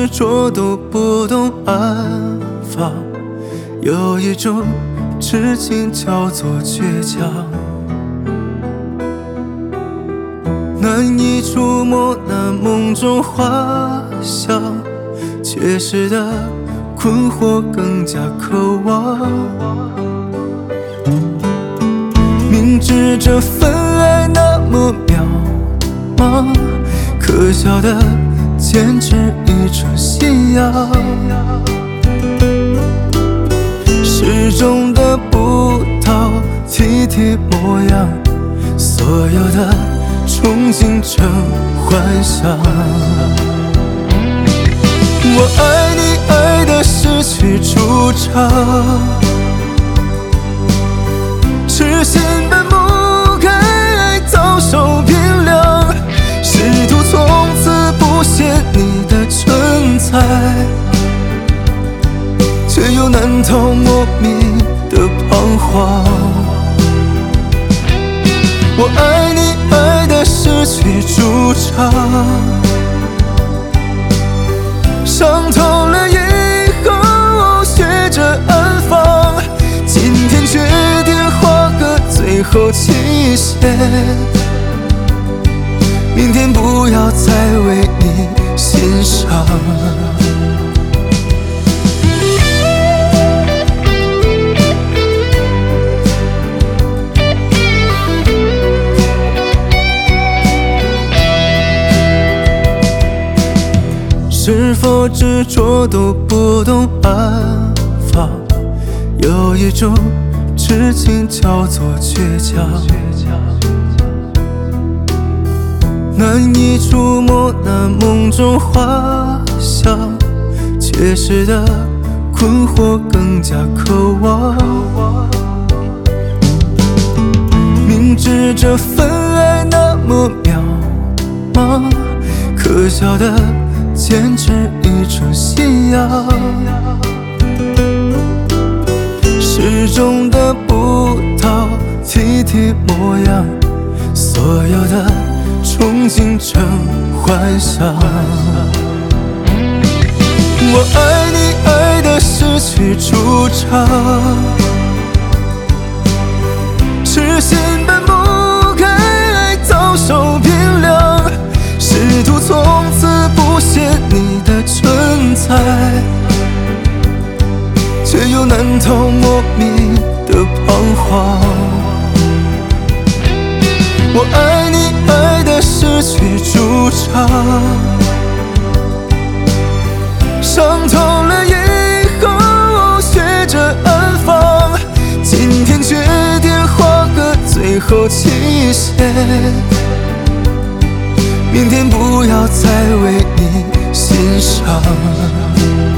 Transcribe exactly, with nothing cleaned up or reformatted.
执着都不懂安放，有一种痴情叫做倔强，难以触摸那梦中花香，缺失的困惑更加渴望。明知这份爱那么渺茫，可笑的坚持一种信仰，始终得不到体贴模样，所有的憧憬成幻想。我爱你爱得失去主张，痴心本不该遭受变凉，试图从此不屑你的存在，却又难逃莫名的彷徨。我爱你爱得失去主张，伤透了以后学着安放，今天决定画个最后期限，明天不要再为你心伤。是否执着都不懂安放，有一种痴情叫做倔强，难以触摸那梦中花香，缺失的困惑更加渴望。明知这份爱那么渺茫，可笑的坚持一种信仰，始终得不到体贴模样，所有的憧憬成幻想。我爱你爱得失去主张，痴心本不该遭受变凉，试图从此不屑你的存在，却又难逃莫名的彷徨。我爱你爱得失去主张，伤透了以后学着安放，今天决定画个最后期限，明天不要再为你心伤。